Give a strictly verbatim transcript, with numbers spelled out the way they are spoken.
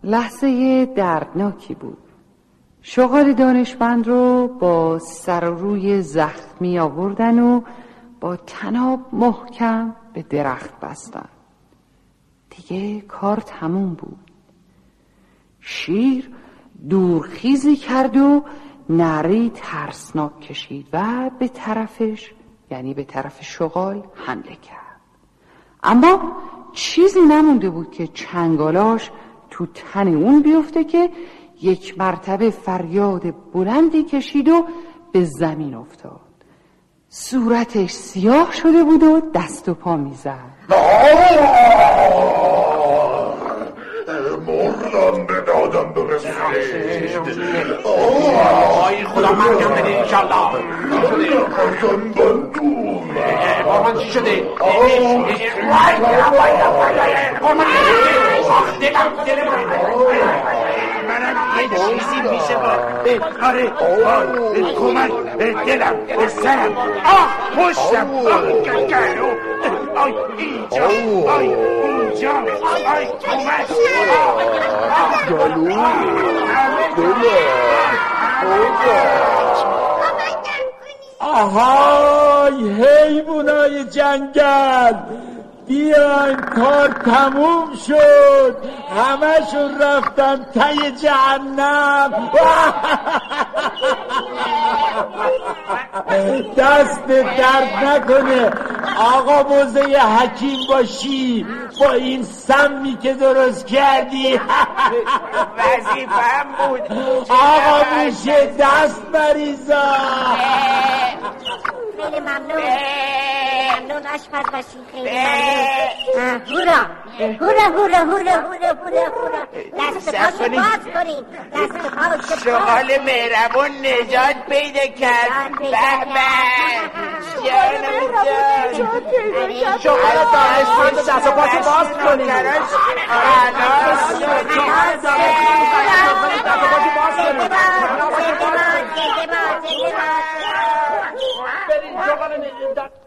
لحظه دردناکی بود. شغال دانشمند رو با سر و روی زخمی آوردن و با طناب محکم به درخت بستن. دیگه کار تموم بود. شیر دورخیزی کرد و نعره ترسناک کشید و به طرفش، یعنی به طرف شغال، حمله کرد. اما چیزی نمونده بود که چنگالاش تو تن اون بیفته که یک مرتبه فریاد بلندی کشید و به زمین افتاد. صورتش سیاه شده بود و دست و پا میزد. مردم به دادم برسید. آی خدا مرگم بده انشالله. کردم بندوم. بارمان چی شده؟ بارمان دلم دلم منم یه چیزی میشه با آره کمک دلم سرم آه پشتم آه گلو آی اینجا آی اونجا آی کمک گلو آهای حیوانای جنگل، بیاین کار تموم شد، همشون رفتن ته جهنم. دست درد نکنه آقا موزه حکیم باشی با این سمی که درست کردی. وظیفه‌ام بود. آقا موشه دست بریزا. خیلی ممنون ممنون آشپز باشی. خیلی ممنون. هورا هورا هورا هورا هورا هورا هورا دست پاشو باز کنین. دست پاشو شغال مهربون نجات پیدا کرد. به به جانم جان. شغال دانشمند دست پاشو باز کنین. برین شغال